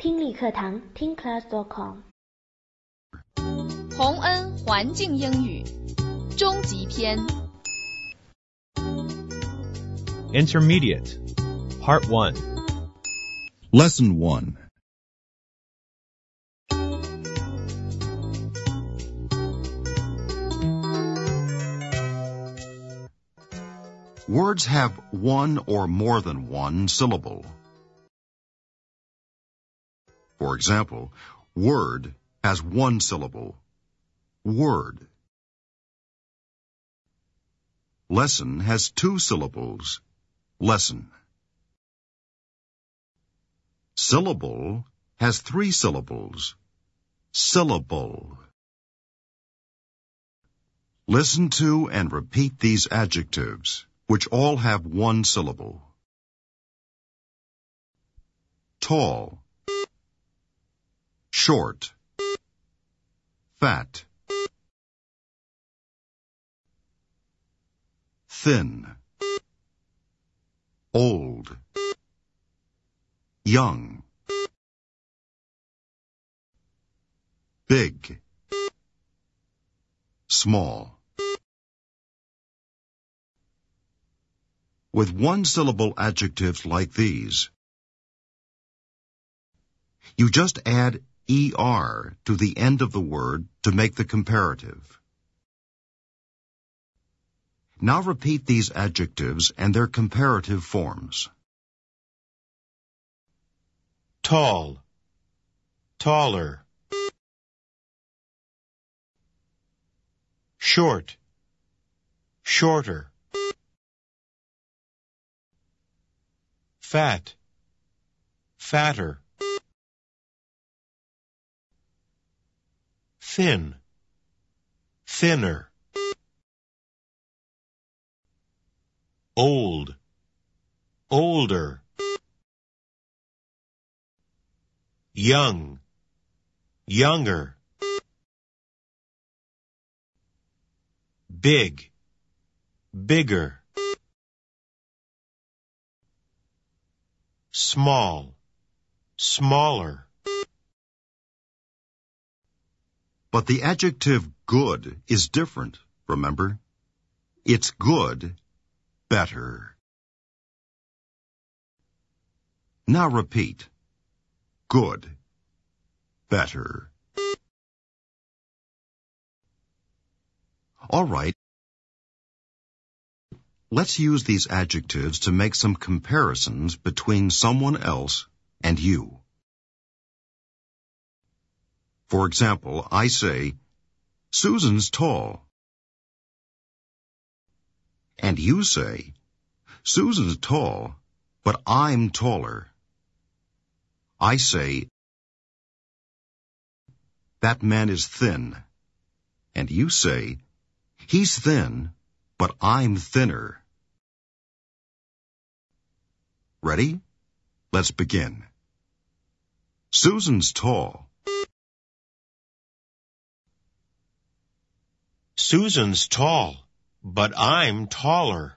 听力课堂听class.com。 洪恩环境英语中级篇 Intermediate Part 1 Lesson 1. Words have one or more than one syllable. For example, word has one syllable. Word. Lesson has two syllables. Lesson. Syllable has three syllables. Syllable. Listen to and repeat these adjectives, which all have one syllable. Tall, short, fat, thin, old, young, big, small. With one-syllable adjectives like these, you just add ER to the end of the word to make the comparative. Now repeat these adjectives and their comparative forms. Tall, taller. Short, shorter. Fat, fatter. Thin, thinner. Old, older. Young, younger. Big, bigger. Small, smaller. But the adjective good is different, remember? It's good, better. Now repeat. Good, better. All right. Let's use these adjectives to make some comparisons between someone else and you. For example, I say, Susan's tall. And you say, Susan's tall, but I'm taller. I say, that man is thin. And you say, he's thin, but I'm thinner. Ready? Let's begin. Susan's tall. Susan's tall, but I'm taller.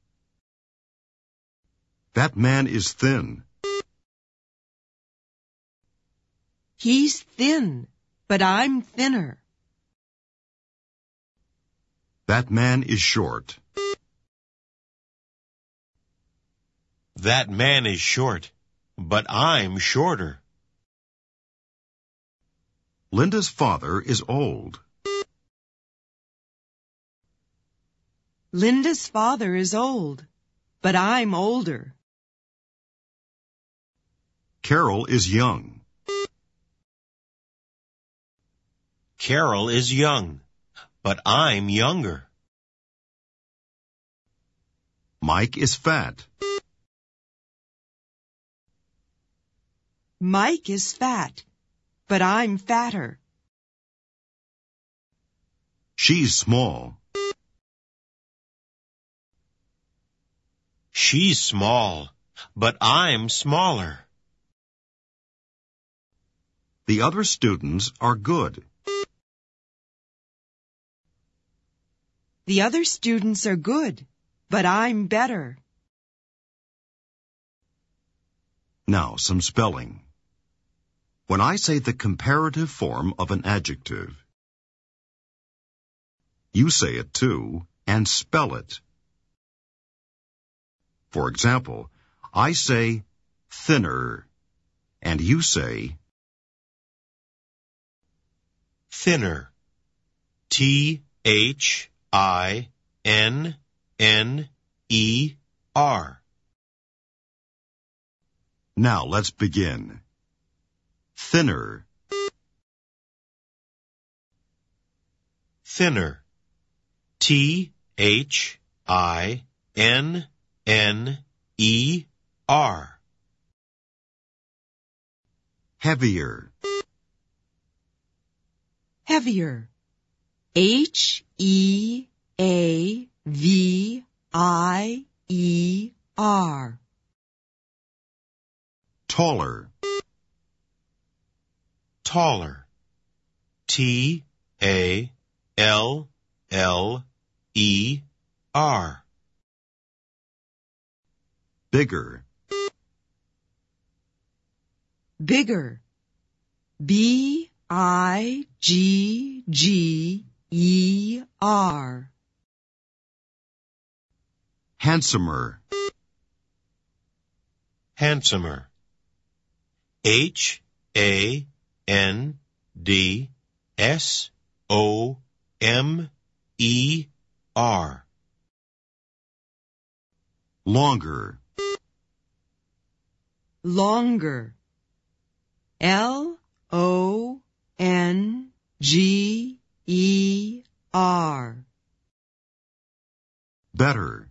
That man is thin. He's thin, but I'm thinner. That man is short. That man is short, but I'm shorter. Linda's father is old. Linda's father is old, but I'm older. Carol is young. Carol is young, but I'm younger. Mike is fat. Mike is fat, but I'm fatter. She's small. She's small, but I'm smaller. The other students are good. The other students are good, but I'm better. Now, some spelling. when I say the comparative form of an adjective. You say it too, and spell it. For example, I say thinner, and you say thinner. T-H-I-N-N-E-R. Now let's begin. Thinner. Thinner. T-H-I-N-N-E-R. Heavier. Heavier. H-E-A-V-I-E-R. Taller. Taller. T-A-L-L-E-R. Bigger. Bigger. B-I-G-G-E-R. Handsomer. Handsomer. H-A-N-D-S-O-M-E-R. Longer. Longer. L-O-N-G-E-R. Better.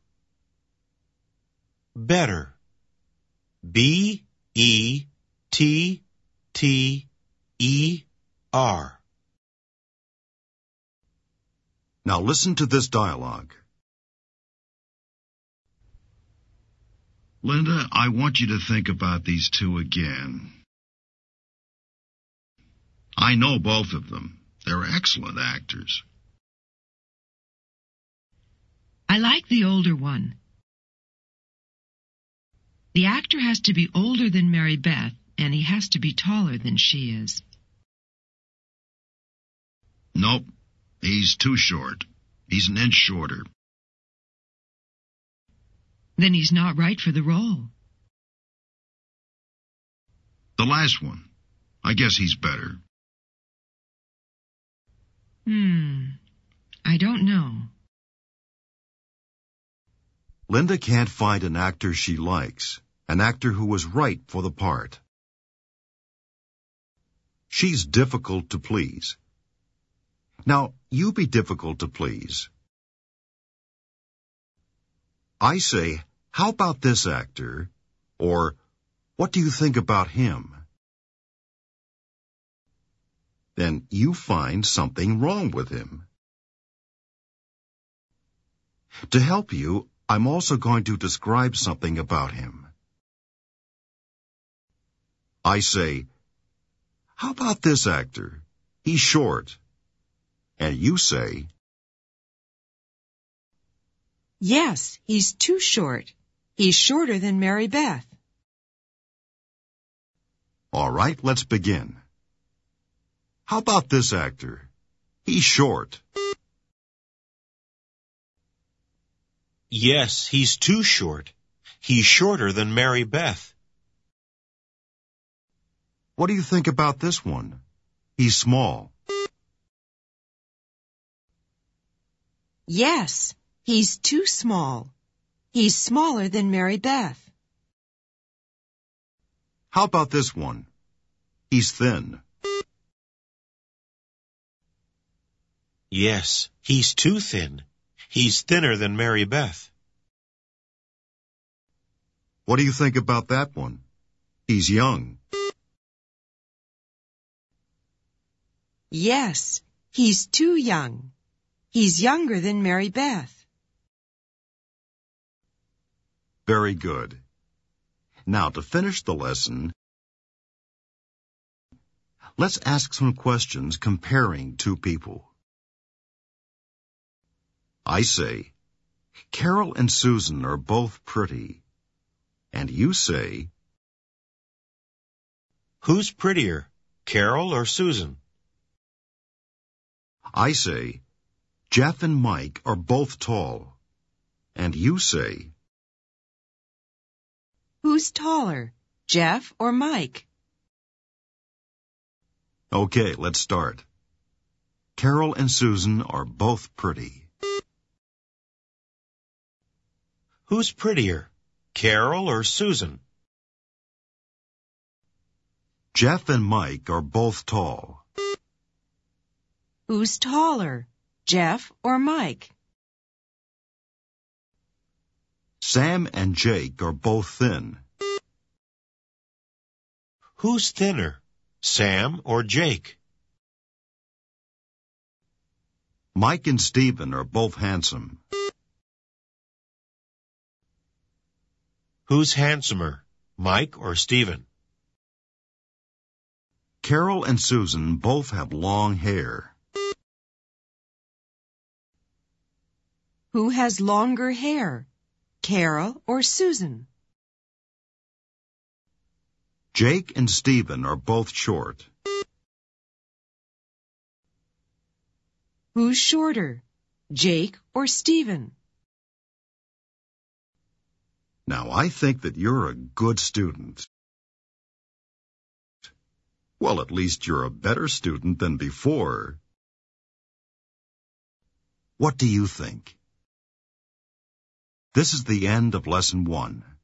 Better. B-E-T-T-E-R. Now listen to this dialogue. Linda, I want you to think about these two again. I know both of them. They're excellent actors. I like the older one. The actor has to be older than Mary Beth, and he has to be taller than she is. Nope, he's too short. He's an inch shorter. Then he's not right for the role. The last one. I guess he's better. I don't know. Linda can't find an actor she likes, an actor who was right for the part. She's difficult to please. Now, you be difficult to please. I say, how about this actor? Or, what do you think about him? Then you find something wrong with him. To help you, I'm also going to describe something about him. I say, how about this actor? He's short. And you say, Yes, he's too short. He's shorter than Mary Beth. all right, let's begin. How about this actor? He's short. Yes, he's too short. He's shorter than Mary Beth. What do you think about this one? He's small. Yes, he's too small. He's smaller than Mary Beth. How about this one? He's thin. Yes, he's too thin. He's thinner than Mary Beth. What do you think about that one? He's young. Yes, he's too young. He's younger than Mary Beth. Very good. Now, to finish the lesson, let's ask some questions comparing two people. I say, Carol and Susan are both pretty. And you say, Who's prettier, Carol or Susan? I say, Jeff and Mike are both tall. And you say, Who's taller, Jeff or Mike? okay, let's start. Carol and Susan are both pretty. Who's prettier, Carol or Susan? Jeff and Mike are both tall. Who's taller, Jeff or Mike? Sam and Jake are both thin. Who's thinner, Sam or Jake? Mike and Stephen are both handsome. Who's handsomer, Mike or Stephen? Carol and Susan both have long hair. Who has longer hair, Carol or Susan? Jake and Stephen are both short. Who's shorter, Jake or Stephen? Now I think that you're a good student. Well, at least you're a better student than before. What do you think? This is the end of Lesson 1.